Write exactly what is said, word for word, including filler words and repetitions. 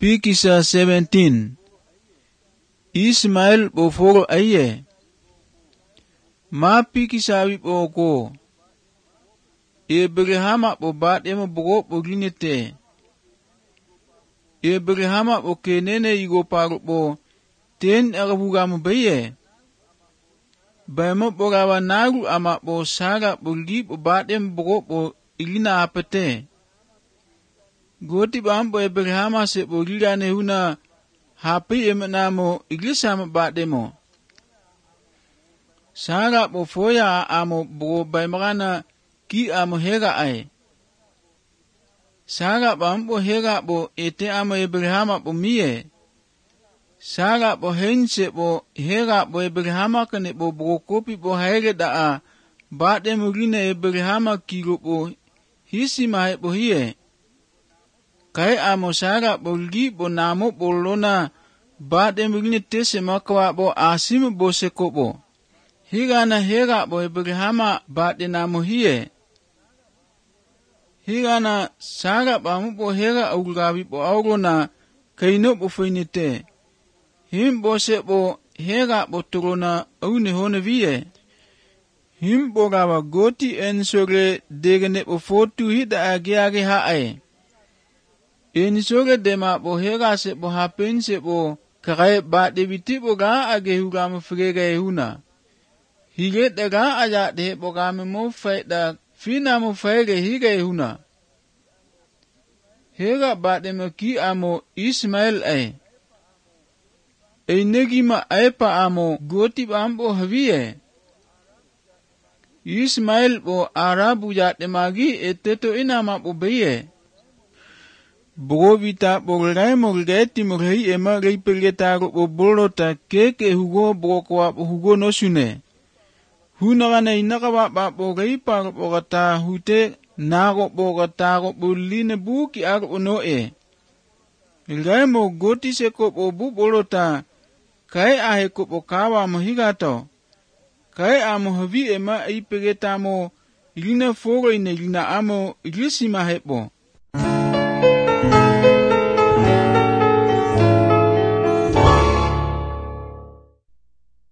Pikisa seventeen. Ismail bo foro aye. Ma pikisa wipo ko. Abrahama bo bat emo bro bo ginete. Abrahama bo kenene igo paru bo ten arabuga mo baye. Baymo bo gawa nagu ama bo saga bo li bo bat emo bro bo ilina apete. Goti bambo Abrahama se bo lirane huna hapi emana mo iglisa mo bat emo. Saga bo foya amo bro baymagana ki amo hega ay. Saga bambo hega bo ete amo Abrahama bo miye. Saga bo hense bo hega bo Abrahama kane bo bro kopi bo haere da a bat emo rine Abrahama kiro bo hisi mahe bo hiye. Kai amo saga bo li bo namo bo lona bat emo rine tese makwa bo asim bo seko bo. Higa na hega bo Abrahama bat de namo hiye. Higa na saga bamu bo hega aulawi bo aurona kaino bo finite. Him bo se bo hega bo turona aune hone viye. Him bo gawa goti ensore degene bo fotu hida agiage hae. Ensore dema bo hega se bo hapen se bo kare bat de biti bo ga age huga mo frege huna. Hige daga aja de bo ga mo faida fina mo frege hige huna. Hega bat de mo ki amo Ismail ay. E negima aipa amo goti bambo haviye. Ismail bo arabu jate magi eteto inama bo beye. Bro vita bo gai mo geti mo rei ema rei pelgetago bo bolota keke hugo bro kwa hugo no sune. Hunagana inakawa ba bo rei pa bo gata hute nago bo gata go bo line buki ago no e. Gai mo goti seko bo bu bolota kai ahe ko bo kawa mo higato. Kai amo havi ema ipegeta mo ilina foro ine ilina amo ilisima hebo.